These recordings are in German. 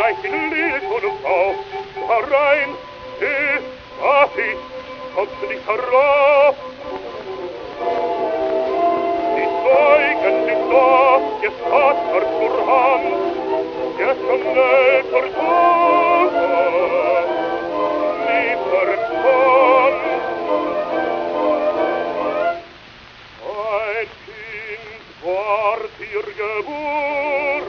gleicht in Lied und Frau. Herein, Kaffee, kommst du nicht herauf? Die Zeugen sind da, jetzt Vater zur Hand, der schnell zur Tore, liefern kann. Ein Kind ward ihr geboren,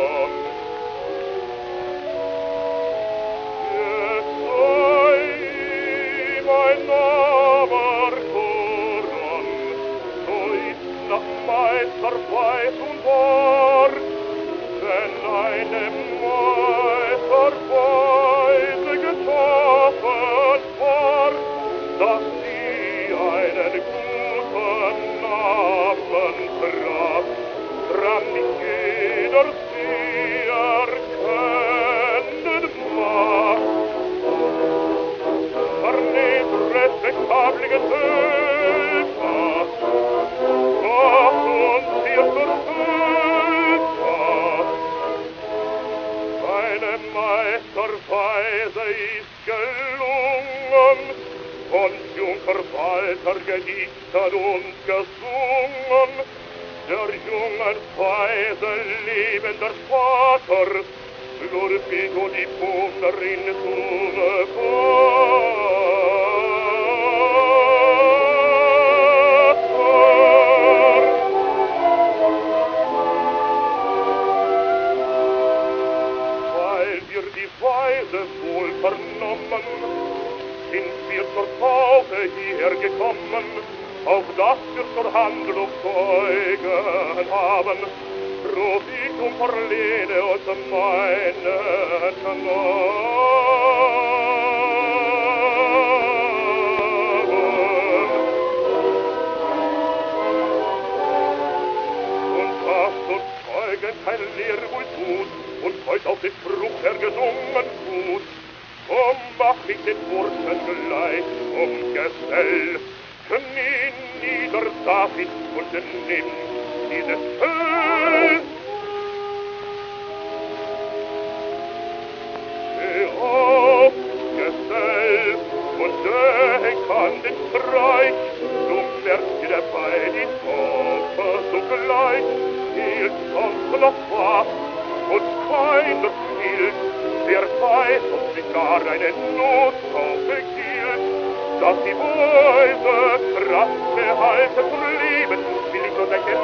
jetzt sei mein Name Koran, so ist nach Meister weiß und wahr, wenn einem Meister weise geschaffen war, dass sie einen guten Namen tragt, dran nicht jeder sie erkennen mag. Verneht respektable Gesellschaft, Gott uns hier Verfügschaft. Einem Meisterweise ist gelungen, von Junker Walter gedichtet und gesungen, der jungen Weise lebender Vater, Ludwig und die Wunderin zu wohl vernommen, sind wir zur Taufe hierher gekommen, auf dass wir zur Handlung Zeugen haben, Profitum verlehne uns meinen Namen. Und was uns Zeugen kein Lehrwohl tut, und heut auf den Spruch der gesungen tut, mach ich den Burschen gleich Gesell, knie nieder, David, und nimm dieses Feld. Steh auf, Gesell, und denk an den Streich, du merkst dir dabei die Taufe sogleich, hielt sonst noch fast, und keiner spielt, wer weiß, ob sich gar eine Nottaufe gilt, dass die weise Kraft behalte zum Leben, will ich nur denken,